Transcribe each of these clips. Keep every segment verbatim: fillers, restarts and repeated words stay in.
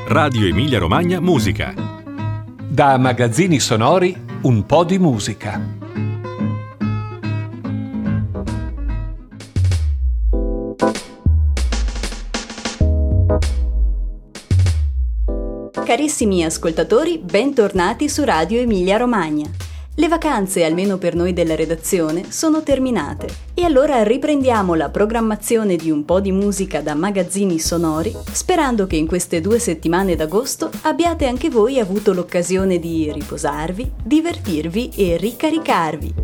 Radio Emilia Romagna Musica. Da Magazzini Sonori, un po' di musica. Carissimi ascoltatori, bentornati su Radio Emilia Romagna. Le vacanze, almeno per noi della redazione, sono terminate e allora riprendiamo la programmazione di un po' di musica da Magazzini Sonori, sperando che in queste due settimane d'agosto abbiate anche voi avuto l'occasione di riposarvi, divertirvi e ricaricarvi.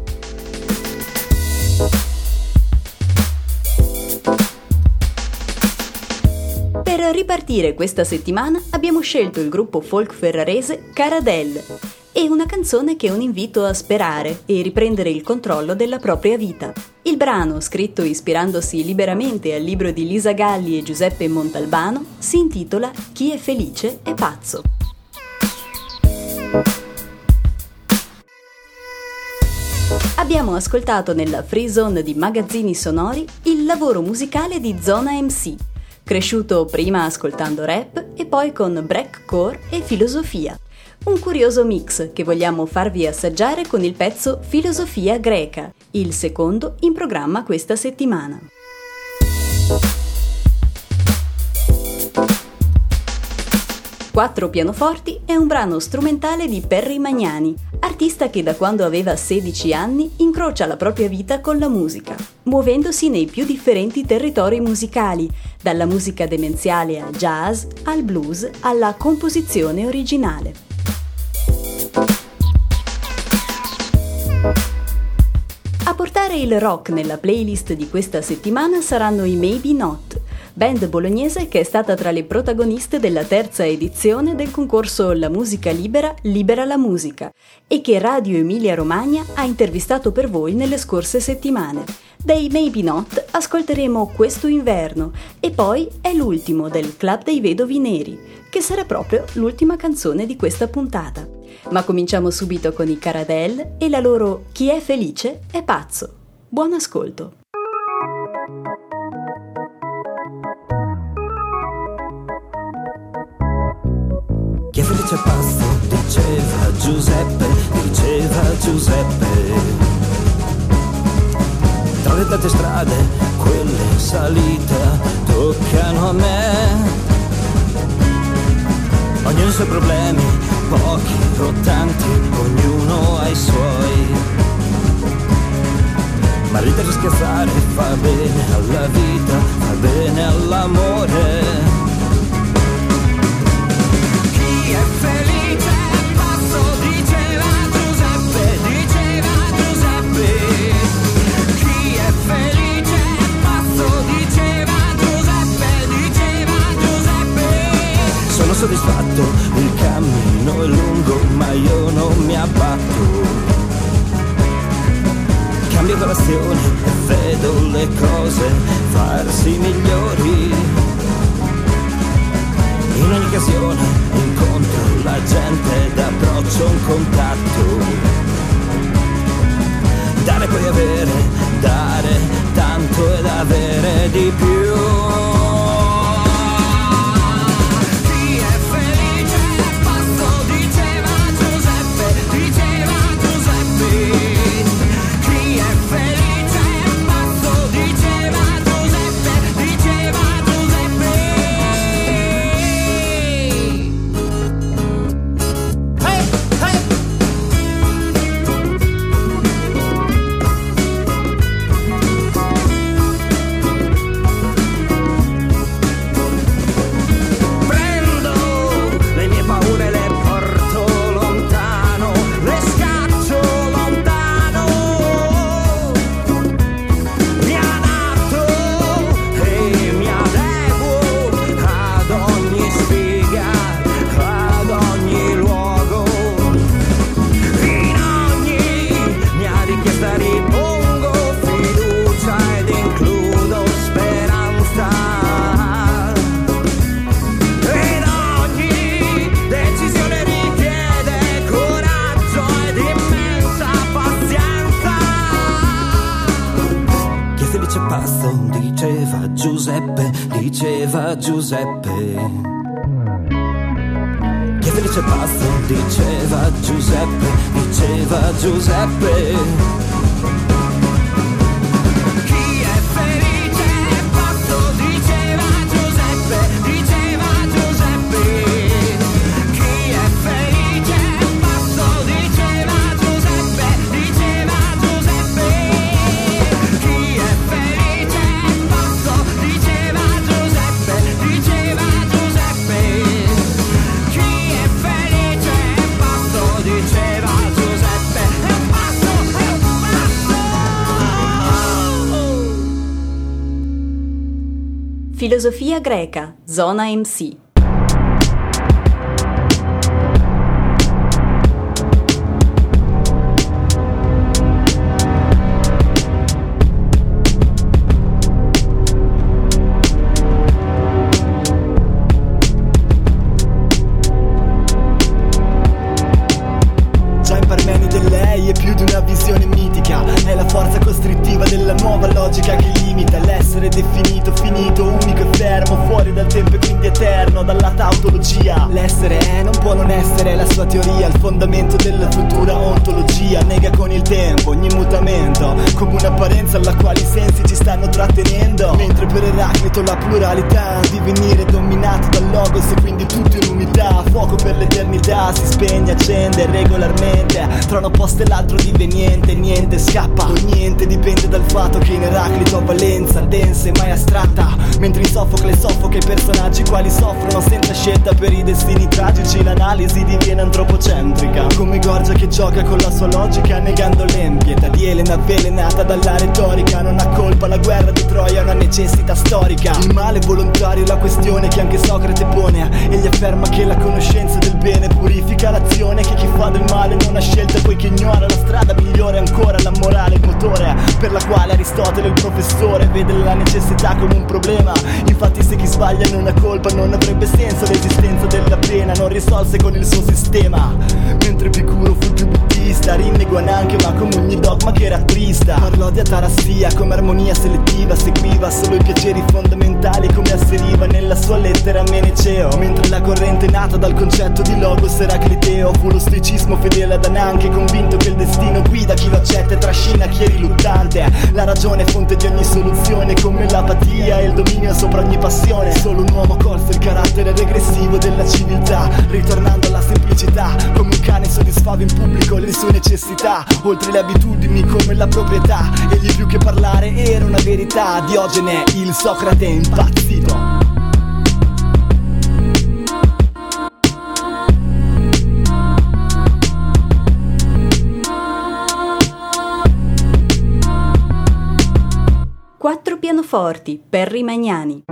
Per ripartire questa settimana abbiamo scelto il gruppo folk ferrarese Caradelle e una canzone che è un invito a sperare e riprendere il controllo della propria vita. Il brano, scritto ispirandosi liberamente al libro di Lisa Galli e Giuseppe Montalbano, si intitola Chi è felice è pazzo. Abbiamo ascoltato nella Free Zone di Magazzini Sonori il lavoro musicale di Zona M C, cresciuto prima ascoltando rap e poi con breakcore e filosofia. Un curioso mix che vogliamo farvi assaggiare con il pezzo Filosofia greca, il secondo in programma questa settimana. Quattro pianoforti è un brano strumentale di Perry Magnani, artista che da quando aveva sedici anni incrocia la propria vita con la musica, muovendosi nei più differenti territori musicali, dalla musica demenziale al jazz, al blues, alla composizione originale. A portare il rock nella playlist di questa settimana saranno i Maybe Not, band bolognese che è stata tra le protagoniste della terza edizione del concorso La Musica Libera Libera la Musica e che Radio Emilia Romagna ha intervistato per voi nelle scorse settimane. Dai Maybe Not ascolteremo Questo inverno e poi è l'ultimo del Club dei Vedovi Neri, che sarà proprio l'ultima canzone di questa puntata. Ma cominciamo subito con i Caradelle e la loro Chi è felice è pazzo. Buon ascolto. Chi è felice è pazzo, diceva Giuseppe, diceva Giuseppe. Tra le tante strade, quelle in salita toccano a me. Ognuno ha i suoi problemi, pochi o tanti, ognuno ha i suoi. Ma ridere e scherzare fa bene alla vita, fa bene all'amore. Chi è felice è pazzo, diceva Giuseppe, diceva Giuseppe. Chi è felice è pazzo, diceva Giuseppe, diceva Giuseppe. Sono soddisfatto, il cammino è lungo, ma io non mi abbatto. Cambio colazione e vedo le cose farsi migliori. In ogni occasione incontro la gente ed approccio un contatto. Dare poi avere, dare tanto ed avere di più. Giuseppe, diceva Giuseppe. che felice pasto, diceva Giuseppe, diceva Giuseppe. Filosofia greca, Zona M C. Già in Parmenide lei è più di una visione mitica, è la forza costrittiva della nuova logica che limita l'essere definito, finito, unico e fermo, fuori dal tempo e quindi eterno, dalla tautologia. L'essere è, non può non essere, la sua teoria, il fondamento della futura ontologia. Nega con il tempo ogni mutamento, come un'apparenza alla quale i sensi ci stanno trattenendo. Mentre per Eraclito la pluralità, divenire dominato dal logos e quindi tutto in unità. Fuoco per l'eternità, si spegne, accende regolarmente, tra un opposto e l'altro diveniente. Niente scappa, o niente dipende dal fatto che in Eraclito ha valenza densa e mai astratta, mentre in Sofocle soffoca i personaggi quali soffrono senza scelta per i destini tragici. L'analisi diviene antropocentrica, come Gorgia che gioca con la sua logica, negando l'empieta di Elena avvelenata dalla retorica. Non ha colpa la guerra di Troia, è una necessità storica. Il male volontario è la questione che anche Socrate pone. Egli afferma che la conoscenza del bene purifica l'azione, che chi fa del male non ha scelta poiché ignora la strada migliore ancora, la morale, il motore per la quale Aristotele il professore vede la necessità come un problema. Infatti se chi sbaglia non ha colpa non avrebbe senso l'esistenza della pena, non risolse con il suo sistema. Mentre Epicuro fu più buddista, rinnegua anche ma come ogni dogma che era trista. Parlò di atarassia come armonia selettiva, seguiva solo i piaceri fondamentali come asseriva nella sua lettera a Meneceo. Mentre la corrente nata dal concetto di logos eracliteo fu lo stoicismo fedele ad Ananche, convinto che il destino guida chi lo accetta e trascina chi è riluttante. La ragione è fonte di ogni soluzione, come l'apatia e il dominio sopra ogni passione. Solo un uomo colse il carattere regressivo della civiltà, ritornando alla semplicità, come un cane soddisfava in pubblico le sue necessità, oltre le abitudini come la proprietà. Egli più che parlare era una verità, Diogene il Socrate impazzito. Quattro pianoforti, Perry Magnani.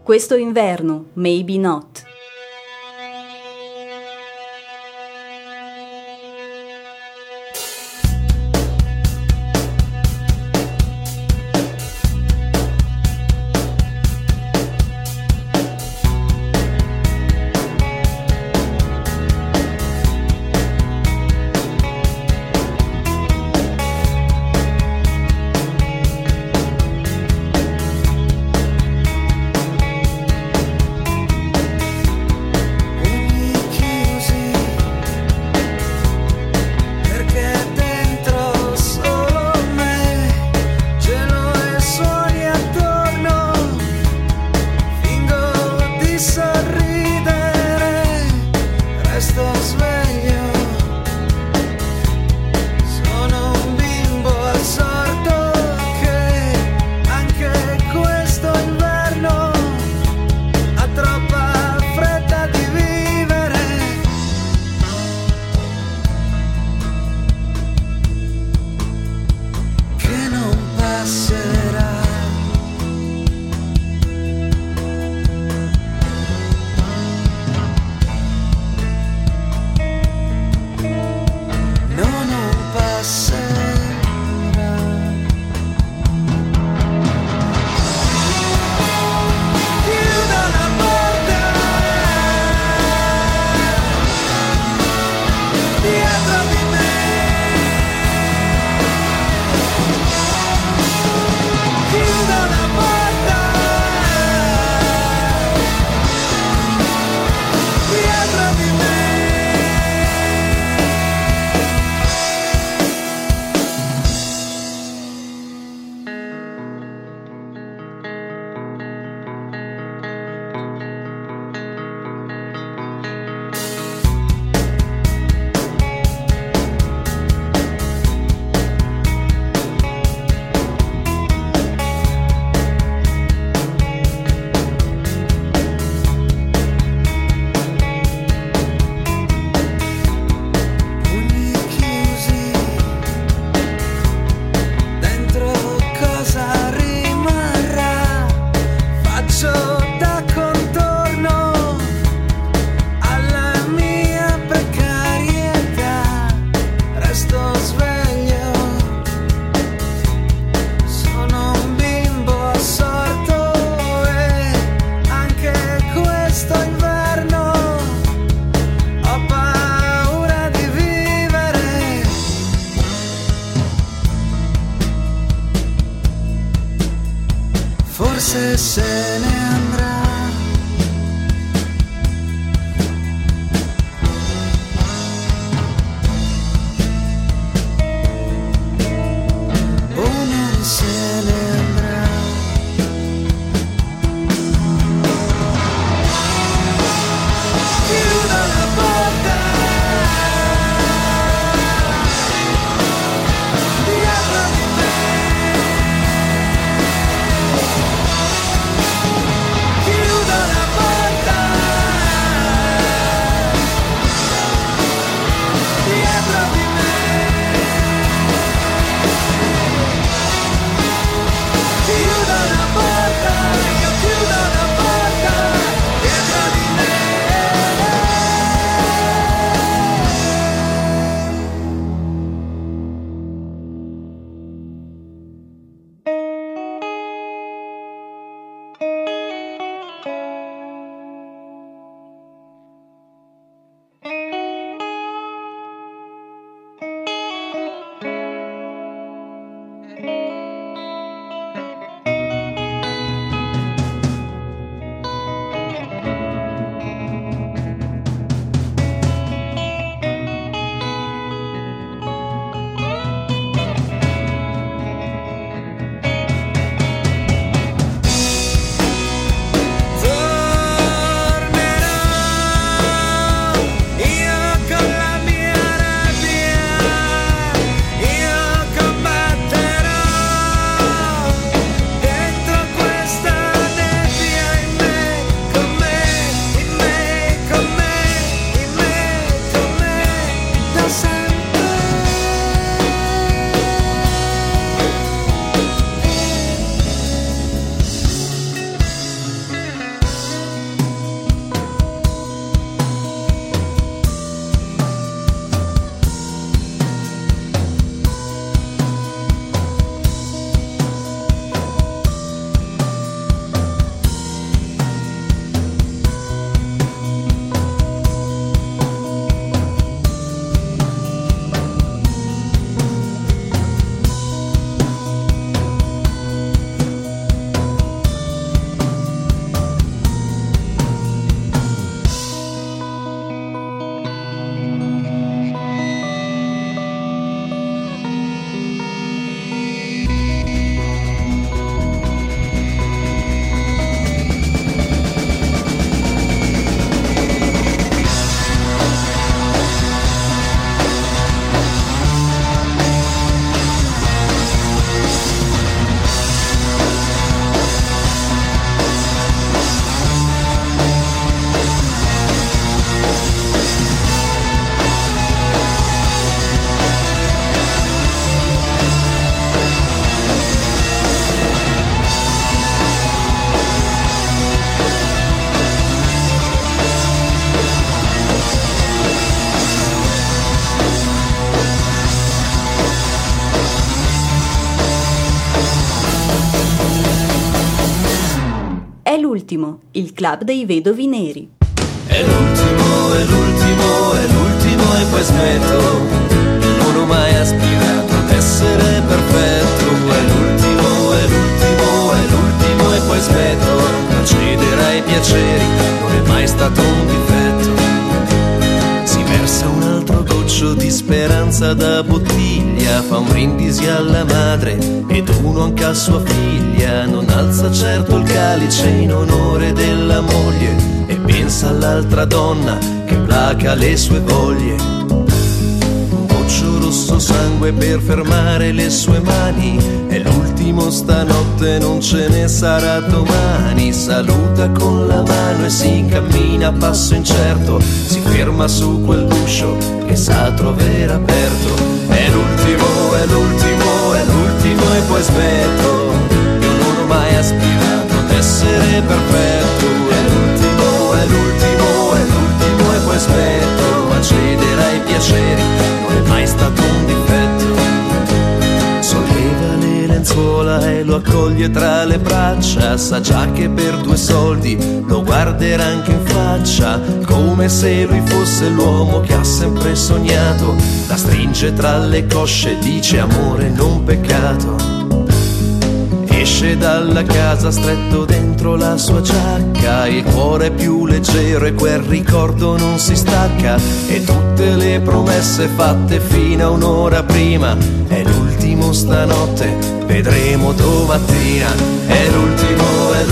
Questo inverno, Maybe Not. Forse se ne andrà. O non se ne andrà. Chiudo la porta dietro di me. È l'ultimo, il club dei vedovi neri. È l'ultimo, è l'ultimo, è l'ultimo e poi smetto. Non ho mai aspirato ad essere perfetto. È l'ultimo, è l'ultimo, è l'ultimo e poi smetto. Non cedere ai piaceri, non è mai stato un difetto. Si versa un altro goccio di speranza da bottiglia, fa un brindisi alla madre ed uno anche a sua figlia. Non alza certo il calice in onore della moglie e pensa all'altra donna che placa le sue voglie. Un goccio rosso sangue per fermare le sue mani. È l'ultimo stanotte, non ce ne sarà domani. Saluta con la mano e si incammina a passo incerto. Si ferma su quell'uscio che sa troverà aperto. È l'ultimo, è l'ultimo, è l'ultimo e poi smetto. Io non ho mai aspirato ad essere perfetto. È l'ultimo, è l'ultimo, è l'ultimo e poi smetto. Accedere ai piaceri non è mai stato un difetto. Solleva le lenzuola e lo accoglie tra le braccia. Sa già che per due soldi lo guarderà anche in faccia, come se lui fosse l'uomo che ha sempre sognato. La stringe tra le cosce e dice amore non peccato. Esce dalla casa stretto dentro la sua giacca, il cuore è più leggero e quel ricordo non si stacca. E tutte le promesse fatte fino a un'ora prima, è l'ultimo stanotte, vedremo domattina. È l'ultimo, è